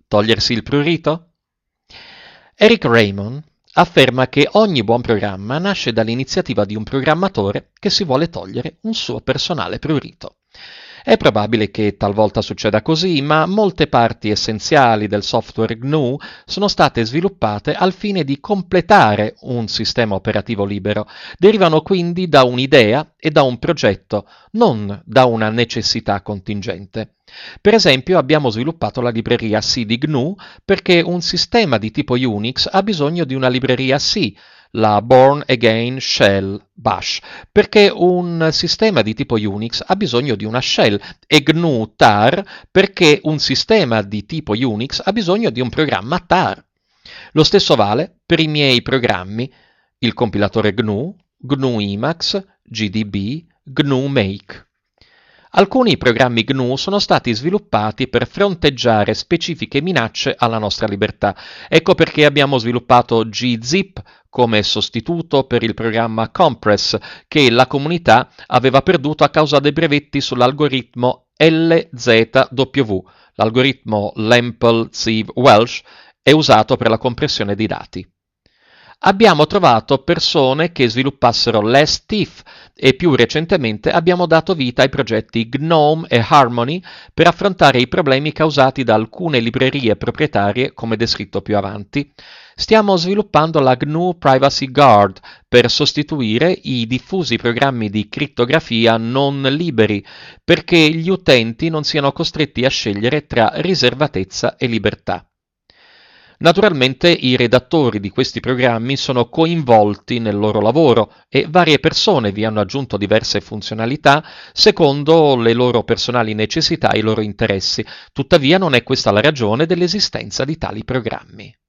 Togliersi il prurito? Eric Raymond afferma che ogni buon programma nasce dall'iniziativa di un programmatore che si vuole togliere un suo personale prurito. È probabile che talvolta succeda così, ma molte parti essenziali del software GNU sono state sviluppate al fine di completare un sistema operativo libero. Derivano quindi da un'idea e da un progetto, non da una necessità contingente. Per esempio, abbiamo sviluppato la libreria C di GNU perché un sistema di tipo Unix ha bisogno di una libreria C, la Born Again Shell Bash, perché un sistema di tipo Unix ha bisogno di una shell, e GNU tar perché un sistema di tipo Unix ha bisogno di un programma tar. Lo stesso vale per i miei programmi, il compilatore GNU, GNU Emacs, GDB, GNU Make. Alcuni programmi GNU sono stati sviluppati per fronteggiare specifiche minacce alla nostra libertà. Ecco perché abbiamo sviluppato gzip come sostituto per il programma Compress, che la comunità aveva perduto a causa dei brevetti sull'algoritmo LZW. L'algoritmo Lempel-Ziv-Welch è usato per la compressione di dati. Abbiamo trovato persone che sviluppassero less-thief e più recentemente abbiamo dato vita ai progetti GNOME e Harmony per affrontare i problemi causati da alcune librerie proprietarie, come descritto più avanti. Stiamo sviluppando la GNU Privacy Guard per sostituire i diffusi programmi di crittografia non liberi, perché gli utenti non siano costretti a scegliere tra riservatezza e libertà. Naturalmente i redattori di questi programmi sono coinvolti nel loro lavoro e varie persone vi hanno aggiunto diverse funzionalità secondo le loro personali necessità e i loro interessi. Tuttavia non è questa la ragione dell'esistenza di tali programmi.